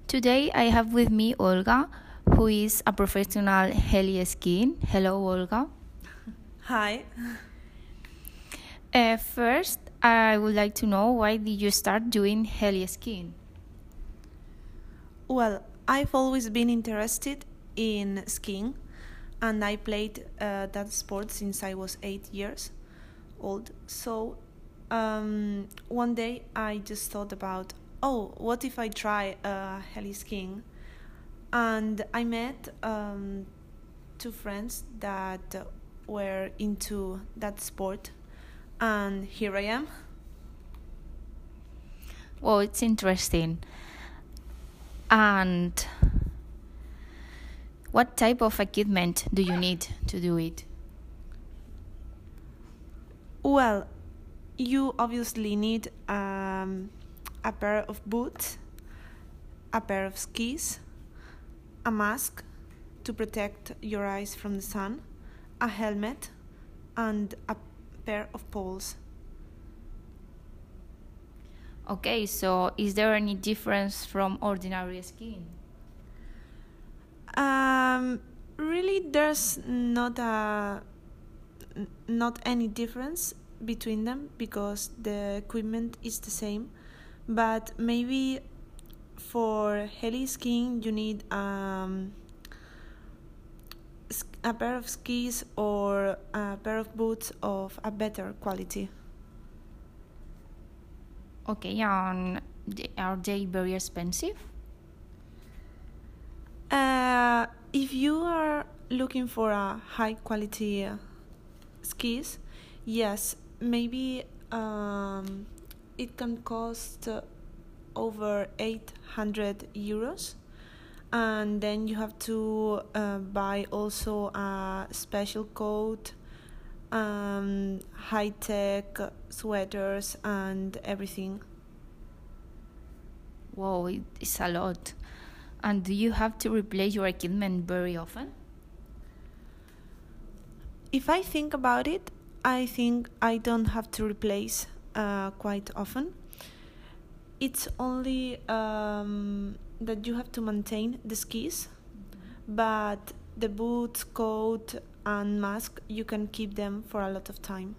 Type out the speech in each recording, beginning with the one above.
Today I have with me Olga, who is a professional heli skiing. Hello, Olga. Hi. First, I would like to know why did you start doing heli skiing? Well, I've always been interested in skiing, and I played that sport since I was 8 years old. So one day I just thought about, what if I try heli skiing? And I met two friends that were into that sport, and here I am. Well, it's interesting. And what type of equipment do you need to do it? Well, you obviously need a pair of boots, a pair of skis, a mask to protect your eyes from the sun, a helmet, and a pair of poles. Okay, so is there any difference from ordinary skiing? Really, there's not any difference between them because the equipment is the same, but maybe for heli skiing you need a pair of skis or a pair of boots of a better quality. Okay, and are they very expensive? If you are looking for a high quality skis, yes, maybe it can cost over 800 euros, and then you have to buy also a special coat, high-tech sweaters and everything. Wow, it's a lot. And do you have to replace your equipment very often? If I think about it, I think I don't have to replace quite often. It's only that you have to maintain the skis, but the boots, coat, and mask, you can keep them for a lot of time.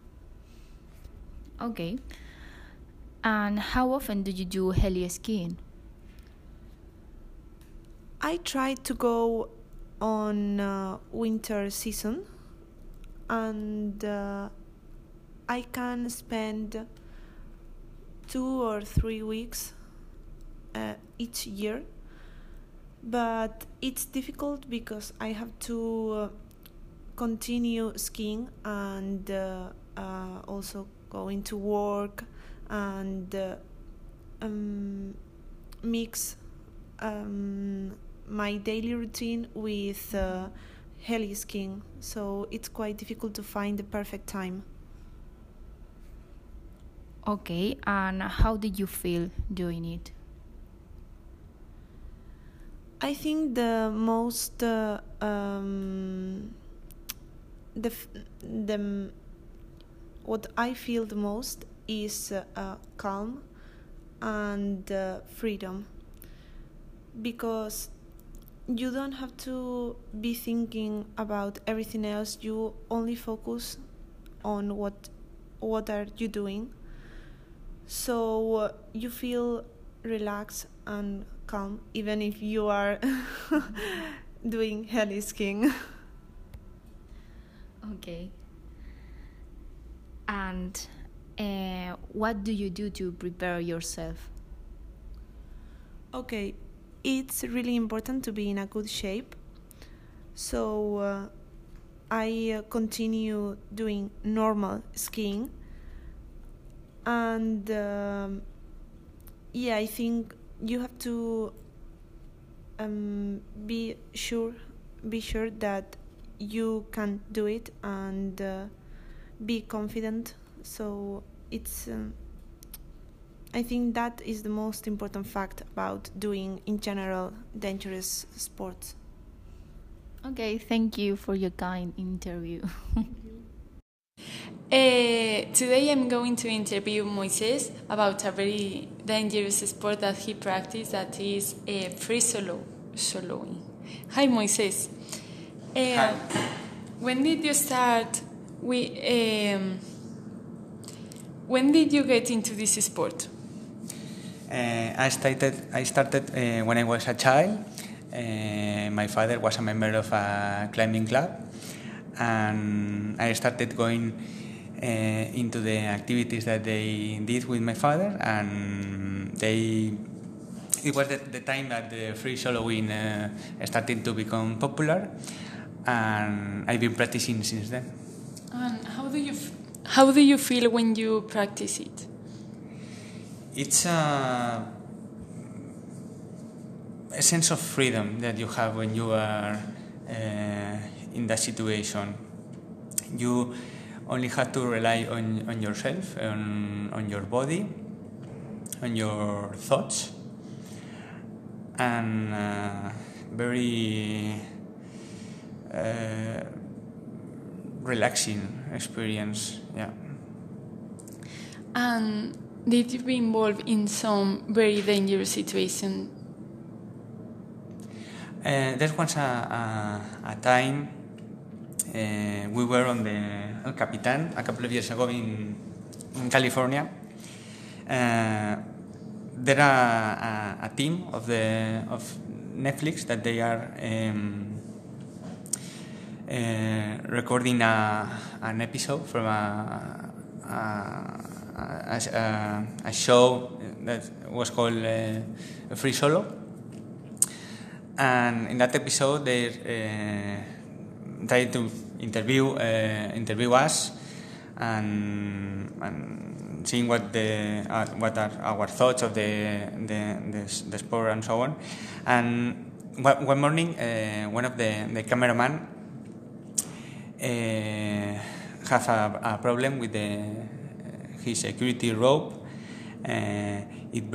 Okay. And how often do you do heli skiing? I try to go on winter season, and I can spend 2 or 3 weeks each year, but it's difficult because I have to continue skiing and also going to work and mix my daily routine with heli skiing, so it's quite difficult to find the perfect time. Okay, and how did you feel doing it? I think the most what I feel the most is calm and freedom, because you don't have to be thinking about everything else. You only focus on what are you doing, so you feel relaxed and calm even if you are doing heli skiing. Okay. And what do you do to prepare yourself? Okay, it's really important to be in a good shape, so I continue doing normal skiing, and I think you have to be sure that you can do it and be confident. So it's I think that is the most important fact about doing in general dangerous sports. Okay, thank you for your kind interview. Today I'm going to interview Moises about a very dangerous sport that he practices, that is free soloing. Hi, Moises. Hi. When did you start? When did you get into this sport? I started when I was a child. My father was a member of a climbing club, and I started going into the activities that they did with my father, and it was the time that the free soloing started to become popular, and I've been practicing since then. And how do you feel when you practice it? It's a sense of freedom that you have when you are in that situation. You only have to rely on yourself, on your body, on your thoughts, and very relaxing experience. Yeah. And did you be involved in some very dangerous situation? There was a time we were on the El Capitan a couple of years ago in California. There are a team of Netflix that they are recording an episode from a show that was called Free Solo, and in that episode they tried to interview us and seeing what are our thoughts of the sport and so on. And one morning, one of the cameraman have a problem with his security rope. It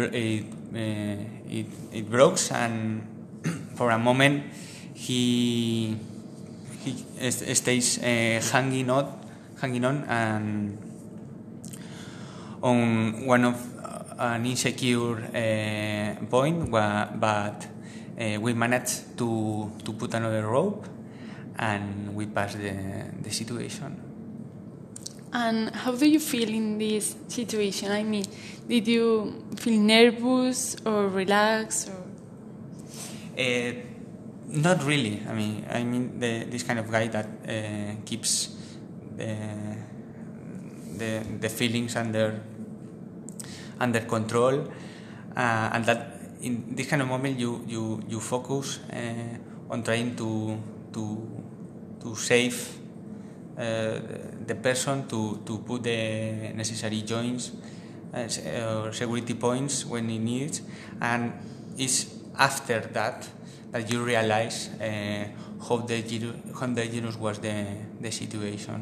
broke, and for a moment he stays hanging on and on one of an insecure point, but we managed to put another rope, and we passed the situation. And how do you feel in this situation? I mean, did you feel nervous or relaxed? Or? Not really. I mean, this kind of guy that keeps the feelings under control, and that in this kind of moment you focus on trying to save the person, to put the necessary joints or security points when it needs, and it's after that you realize how dangerous was the situation.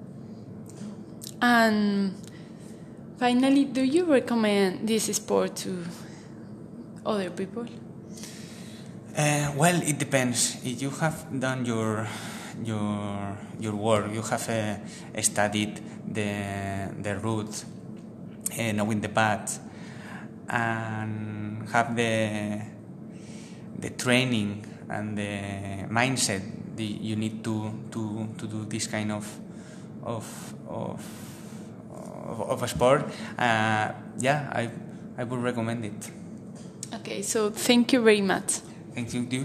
And finally, do you recommend this sport to other people? Well, it depends. If you have done your work, you have studied the route, knowing the path, and have the training and the mindset that you need to do this kind of a sport. I would recommend it. Okay, so thank you very much. Thank you.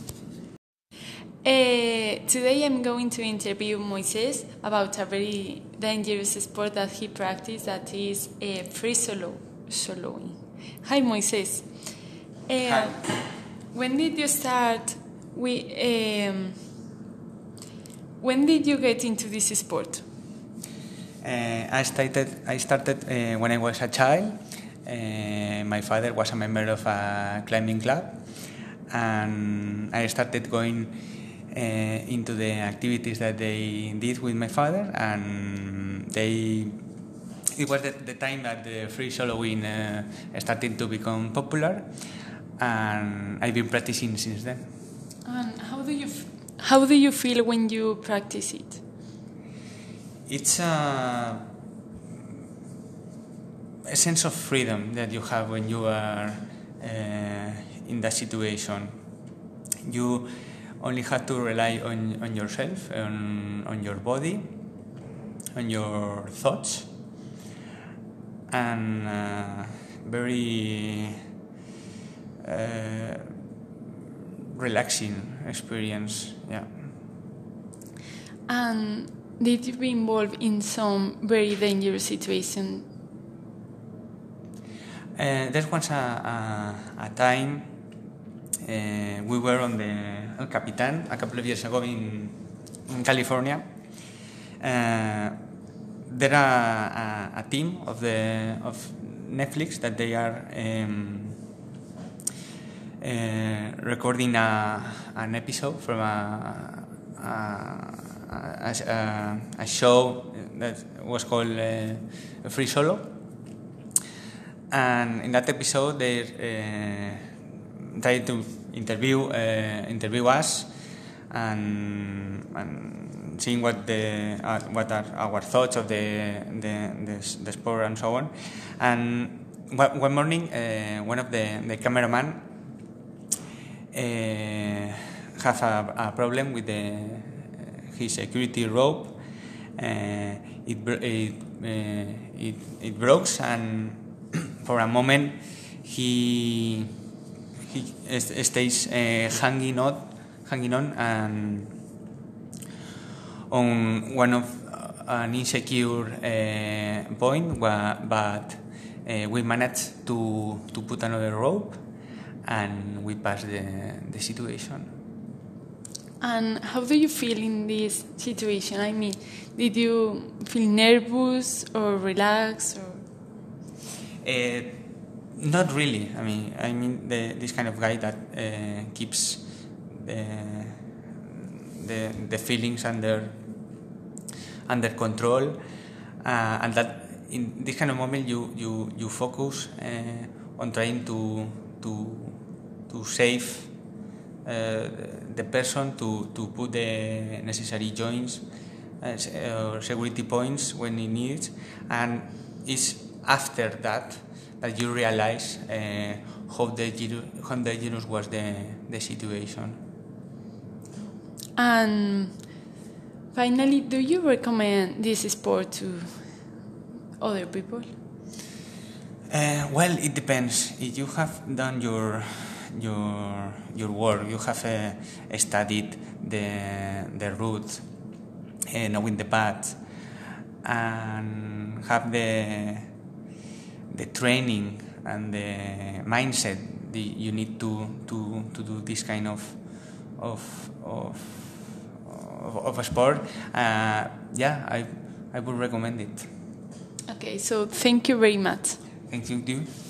Today I'm going to interview Moises about a very dangerous sport that he practices, that is free soloing. Hi, Moises. Hi. When did you start? When did you get into this sport? I started when I was a child. My father was a member of a climbing club, and I started going into the activities that they did with my father, and it was the time that the free soloing started to become popular, and I've been practicing since then. And how do you feel when you practice it? it's a sense of freedom that you have when you are in that situation. You only have to rely on yourself, on your body, on your thoughts, and very relaxing experience. Yeah. And did you be involved in some very dangerous situation? There was a time we were on the El Capitan a couple of years ago in California. There are a team of Netflix that they are recording an episode from a show that was called Free Solo, and in that episode they tried to interview us and seeing what are our thoughts of the sport and so on. And one morning, one of the cameraman have a problem with his security rope. It broke, and for a moment he stays hanging on, and on one of an insecure point, but we managed to put another rope, and we passed the situation. And how do you feel in this situation? I mean, did you feel nervous or relaxed? Or? Not really. I mean, this kind of guy that keeps the feelings under control, and that in this kind of moment you focus on trying to save the person, to put the necessary joints or security points when it needs, and it's after that you realize how dangerous was the situation. And finally, do you recommend this sport to other people? Well, it depends. If you have done your work, you have studied the route, knowing the path, and have the training and the mindset that you need to do this kind of a sport. I would recommend it. Okay, so thank you very much. Thank you.